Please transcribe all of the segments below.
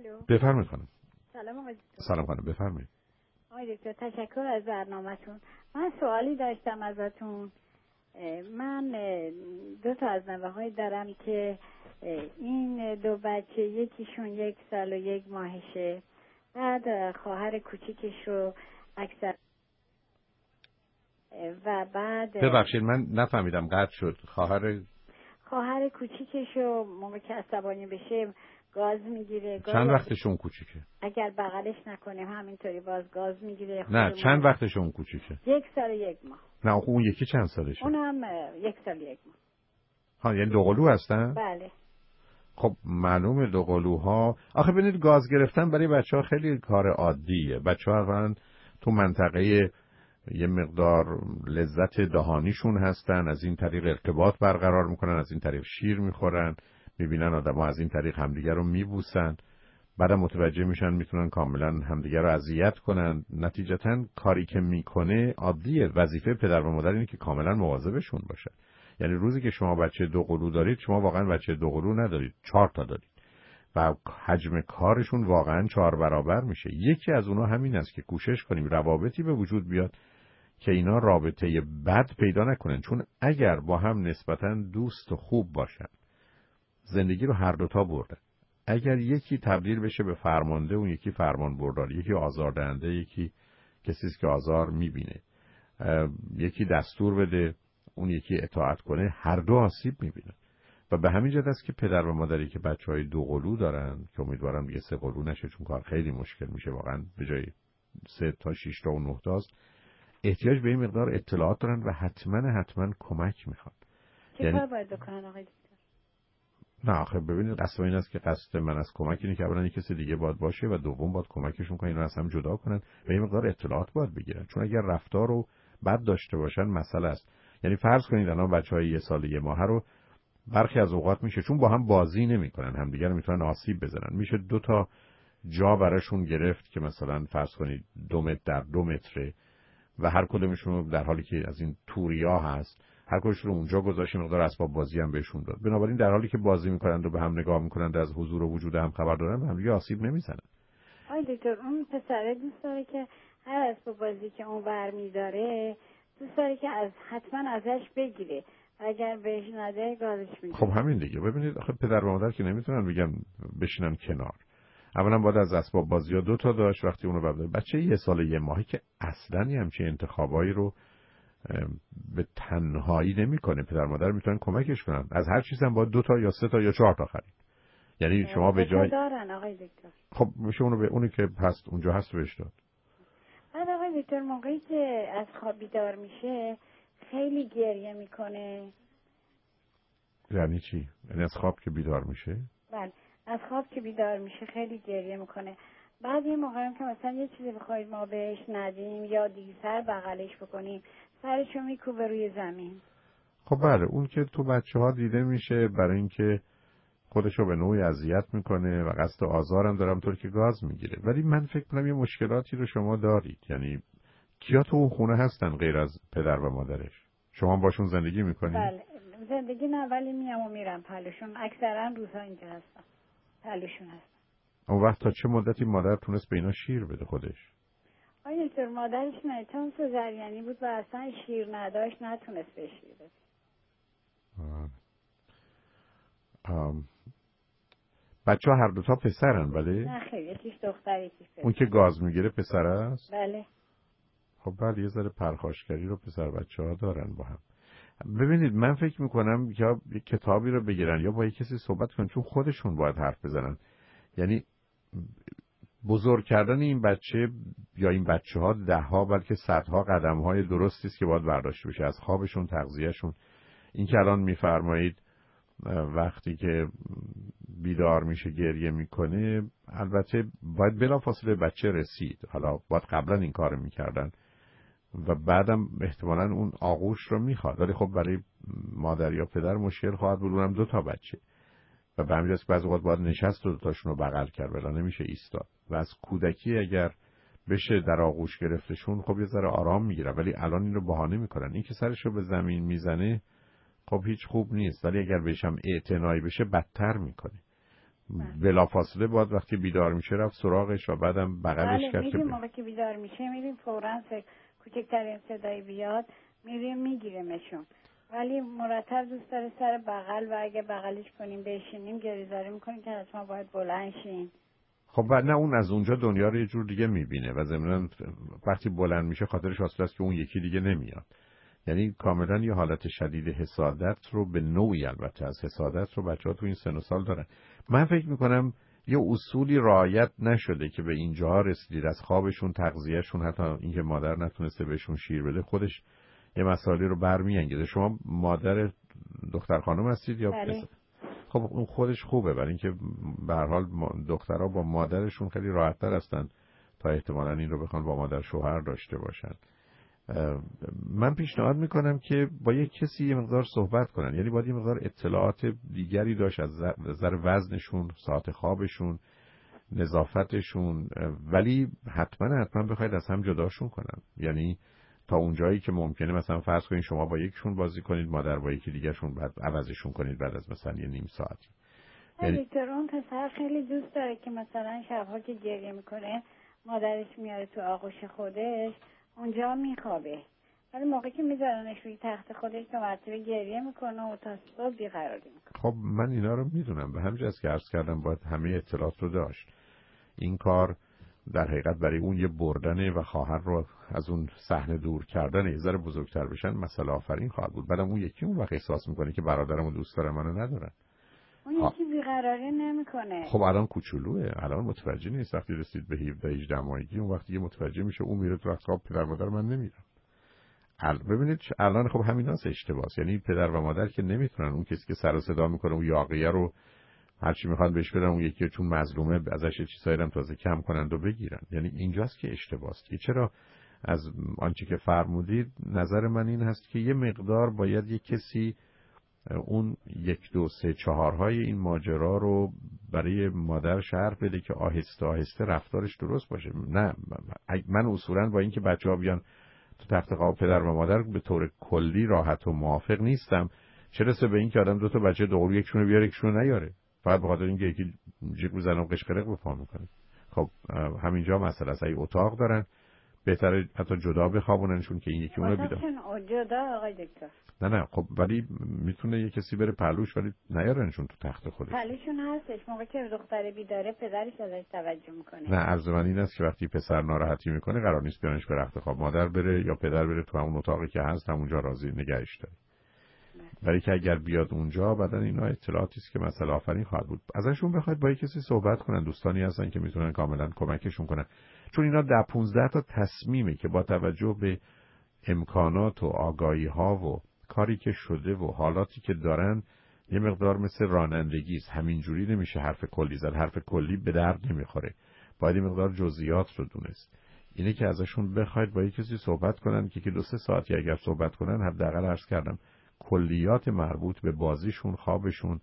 بفرمایید خانم. سلام آقای دکتر. سلام خانم، بفرمایید. آقای دکتر تشکر از برنامه‌تون. من سوالی داشتم ازتون. من 2 تا از نوه‌های دارم که این 2 بچه یکیشون 1 سال و 1 ماهشه. بعد خواهر کوچیکش رو اکثر و بعد ببخشید من نفهمیدم، قطع شد. خواهر کوچیکش رو موقع که عصبانی بشه گاز میگیره. چند وقتشون کوچیکه؟ اگر بغلش نکنیم همینطوری باز گاز میگیره. نه چند وقتشون کوچیکه؟ 1 سال و 1 ماه. نه اون یکی چند سالشه؟ اونم 1 سال و 1 ماه. ها یعنی دوقلو هستن؟ بله. خب معلومه دوقلوها، آخه ببینید گاز گرفتن برای بچه‌ها خیلی کار عادیه. بچه‌ها اولا تو منطقه یه مقدار لذت دهانیشون هستن، از این طریق ارتباط برقرار میکنن، از این طریق شیر میخورن، میبینن آدم‌ها از این طریق همدیگر رو میبوسن، بعدم متوجه میشن میتونن کاملا همدیگر رو اذیت کنن. نتیجتا کاری که میکنه عادیه. وظیفه پدر و مادر اینه که کاملا مواظبشون باشن. یعنی روزی که شما بچه دوقلو دارید، شما واقعا بچه دوقلو ندارید، 4 تا دارید و حجم کارشون واقعا 4 برابر میشه. یکی از اونها همین است که کوشش کنیم روابطی به وجود بیاد که اینا رابطه بد پیدا نکنن، چون اگر با هم نسبتا دوست و خوب باشن زندگی رو هر دوتا بردن. اگر یکی تبدیل بشه به فرمانده، اون یکی فرمان بردار، یکی آزاردهنده، یکی کسی است که آزار میبینه، یکی دستور بده اون یکی اطاعت کنه، هر دو آسیب میبینن. و به همین جهت است که پدر و مادری که بچهای دوقلو دارن، که امیدوارم دیگه 3 قلو نشه چون کار خیلی مشکل میشه واقعا، به جای 3 تا 6 تا و 9 تاست، احتیاج به این مقدار اطلاعات دارن و حتما کمک میخوان. چه کار باید بکنن آقای دکتر؟ نه آخه ببینید قصد این است که قصد من از کمک اینه که اولا کسی دیگه باید باشه و دوم باید کمکشون کنن اینا از هم جدا کنن و این مقدار اطلاعات باید بگیرن، چون اگر رفتار رو بد داشته باشن مسئله است. یعنی فرض کنید الان بچهای 1 سال 1 ماه رو برخی از اوقات میشه چون با هم بازی نمیکنن، همدیگه رو میتونن آسیب بزنن، میشه 2 تا جا براشون گرفت که مثلا فرض کنید 2 متر در 2 متره و هر کدومشون در حالی که از این توریا هست هر کدومشون رو اونجا گذاشت، مقدار اسباب بازی هم بهشون داد. بنابراین در حالی که بازی میکنند و به هم نگاه میکنند از حضور و وجود هم خبر دارن، به هم دیگه آسیب نمیزنن. آی دکتر اون پسره دوست داره که هر اسباب بازی که اون برمی‌داره دوست داره که حتما ازش بگیره، اگر بهش نده گازش میده. خب همین دیگه. ببینید آخه پدر و مادر که نمیتونن بگن بشینن کنار. اولا باید از اسباب بازی‌ها 2 تا داشت وقتی اونو ببره. بچه 1 سال 1 ماهی که اصلاً همچین انتخابایی رو به تنهایی نمیکنه. پدر مادر میتونن کمکش کنن. از هر چیزی هم باید 2 تا یا 3 تا یا 4 تا خرید. یعنی شما به جای دارن آقای دکتر. خب میشه اونو به اونی که هست اونجا هست بهش داد. بعد آقای دکتر موقعی که از خواب بیدار میشه خیلی گریه میکنه. یعنی چی؟ یعنی از خواب که بیدار میشه؟ بله از خواب که بیدار میشه خیلی گریه میکنه. بعد یه موقعی هم که مثلا یه چیزی بخواید ما بهش ندیم یا دیگر بغلش بکنیم سرشو میکوبه روی زمین. خب بله اون که تو بچه‌ها دیده میشه برای اینکه خودشو به نوعی اذیت میکنه و قصد آزارم دارم طور که گاز میگیره. ولی من فکر کنم یه مشکلاتی رو شما دارید. یعنی کیا تو اون خونه هستن غیر از پدر و مادرش؟ شما باشون زندگی میکنید؟ بله زندگی نه ولی میام و میرم پلوشون، اکثرا روزها اینجا هستم پلوشون هستم. اون وقت تا چه مدتی مادر تونست به اینا شیر بده خودش؟ آیا دکتر مادرش نه چون سزارینی بود و اصلا شیر نداشت نتونست به شیر بده. بچه ها هر دوتا پسرن ولی؟ نه خیلی یکیش دختر یکیش پسر. اون که گاز میگیره پسر است؟ بله. خب بله یه ذره پرخاشگری رو پسر بچه ها دارن با هم. ببینید من فکر میکنم یا یک کتابی رو بگیرن یا با یک کسی صحبت کنن، چون خودشون باید حرف بزنن. یعنی بزرگ کردن این بچه یا این بچه ها 10 ها بلکه 100 ها قدم های درستی است که باید برداشته بشه. از خوابشون، تغذیهشون. این که الان میفرمایید وقتی که بیدار میشه گریه میکنه، البته باید بلافاصله بچه رسید. حالا باید قبلا این کارو میکردن و بعدم احتمالاً اون آغوش رو میخواد، ولی خب برای مادر یا پدر مشکل خواهد بود، اونم 2 تا بچه و به همین جاست که بعضی وقت باید نشست و 2 تاشون رو بغل کرد، ولی نمیشه ایستاد. و از کودکی اگر بشه در آغوش گرفتشون خب یه ذره آرام میگیرن، ولی الان این رو بهانه میکنن. این که سرش رو به زمین میزنه خب هیچ خوب نیست، ولی اگر بهش هم اعتنایی بشه بدتر میکنه. بلافاصله باید وقتی بیدار میشه رفت سراغش و بعدم بغلش کرد. میریم موقع که بیدار میشه میریم فوراً کوچکترین صدایی بیاد میریم میگیریمشون، ولی مرتب دوست داره سر بغل و اگه بغلش کنیم بشینیم گریزاری میکنیم که حتما باید بلند شیم. خب بعد نه اون از اونجا دنیا رو یه جور دیگه میبینه و ضمناً وقتی بلند میشه خاطرش حاصل است که اون یکی دیگه نمیاد. یعنی کاملا یه حالت شدید حسادت رو به نوعی، البته از حسادت رو بچه‌ها تو این سن و سال دارن. من فکر میکنم یه اصولی رعایت نشده که به اینجا رسیدید، از خوابشون، تغذیهشون، حتی اینکه مادر نتونسته بهشون شیر بده خودش یه مسائلی رو برمی‌انگیزه. شما مادر دختر خانم هستید یا پسر؟ خب اون خودش خوبه، برای اینکه به هر حال دخترها با مادرشون خیلی راحت‌تر هستن تا احتمالاً این رو بخوان با مادر شوهر داشته باشن. من پیشنهاد میکنم که با یک کسی یه مقدار صحبت کنن، یعنی باید یه مقدار اطلاعات دیگری داشت از نظر وزنشون، ساعت خوابشون، نظافتشون، ولی حتما بخواید از هم جداشون کنن. یعنی تا اونجایی که ممکنه مثلا فرض کنید شما با یکشون بازی کنید، مادر با یکی دیگهشون، بعد عوضشون کنید بعد از مثلا یه نیم ساعتی. دکتر اون پسر خیلی دوست داره که مثلا شبها که گریه میکنه مادرش میاره تو آغوش خودش اونجا میخوابه، ولی موقعی که میذارنش روی تخت خودش تو مرتبه گریه میکنه و تا صبح بیقراری میکنه. خب من اینا رو میدونم، به همین جاست که عرض کردم باید همه اطلاعات رو داشت. این کار در حقیقت برای اون یه بردنه و خواهر رو از اون صحنه دور کردن، یه ذره بزرگتر بشن مسئله آفرین خواهد بود. بعدم اون یکی اون وقت احساس میکنه که برادرمو دوست داره منو ندارن. اون یکی بیقراری نمیکنه. خب الان کوچولوئه، الان متوجه نیست. وقتی رسید به 17 18 ماهگی اون وقتی متوجه میشه اون میره تو رخت خواب پدر مادر من نمیرم. ببینید الان خب همیناست اشتباس. یعنی پدر و مادر که نمیتونن اون کسی که سر و صدا میکنه اون یاغیه رو هر چی میخواد بهش بدن، اون یکی چون مظلومه ازش چیزایی هم تازه کم کنند و بگیرن. یعنی اینجاست که اشتباس. که چرا از آنچه که فرمودید نظر من این هست که یه مقدار باید یه کسی اون 1 2 3 4 های این ماجرا رو برای مادر شرح بده که آهسته آهسته رفتارش درست باشه. نه من اصولا با اینکه بچه‌ها بیان تو تخت خواب پدر و مادر به طور کلی راحت و موافق نیستم، چه رسه به این که آدم 2 تا بچه دوقلو یکشونو بیاره یکشونو نیاره، فقط به خاطر اینکه یکی جیغ میزنه و قشقرق به پا میکنه. خب همینجا مسئله است. اگه اتاق دارن بهتره حتی جدا بخوابوننشون که این یکی اونو بیدار. جدا آقای دکتر. نه خب ولی میتونه یه کسی بره پهلوش ولی نیارنشون تو تخت خودش. پهلوشون هستش، موقعی که دختر بیداره پدرش ازش توجه میکنه. نه عرض من این است که وقتی پسر ناراحتی میکنه قرار نیست بیانش به رخت خواب، مادر بره یا پدر بره تو همون اتاقی که هست همونجا راضی نگهش داره. ولی که اگر بیاد اونجا بعدن اینا اطلاعاتی است که مسئله آفرین خواهد بود. ازشون بخواید با کسی صحبت کنن، دوستانی هستن که میتونن کاملا کمکشون کنن، چون اینا 10 15 تا تصمیمه که با توجه به امکانات و آگاهی ها و کاری که شده و حالاتی که دارن یه مقدار مثل رانندگی است. همینجوری نمیشه حرف کلی زد. حرف کلی به درد نمیخوره. باید یه مقدار جزئیات رو دونست. اینه که ازشون بخواید با کسی صحبت کنن که 2 3 ساعتی اگر صحبت کنن حداقل عرض کردم کلیات مربوط به بازیشون، خوابشون،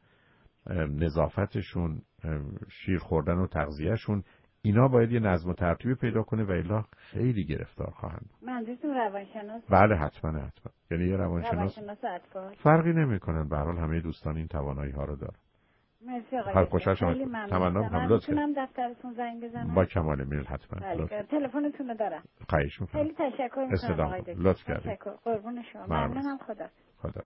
نظافتشون، شیر خوردن و تغذیهشون، اینا باید یه نظم و ترتیبی پیدا کنه و الا خیلی گرفتار خواهند بود. منظورتون روانشناس؟ بله حتما. یعنی یه روانشناس اطفال فرقی نمیکنن، به هر حال همه دوستان این توانایی ها رو دارن. مرسی آقای دکتر. خیلی ممنونم. من میتونم دفترتون زنگ بزنم؟ با کمال میل حتما. تلفنتون رو دارم. خواهش میکنم. خیلی تشکر میکنم آقای دکتر. لطف کردید. قربون شما. ممنونم. خدا.